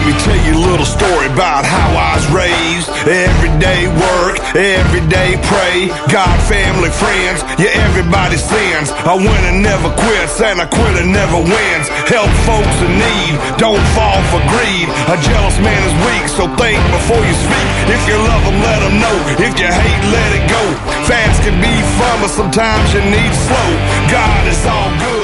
Let me tell you a little story about how I was raised. Everyday work, everyday pray. God, family, friends, yeah, everybody sins. A winner never quits and a quitter never wins. Help folks in need, don't fall for greed. A jealous man is weak, so think before you speak. If you love them, let them know. If you hate, let it go. Fast can be fun, but sometimes you need slow. God is all good.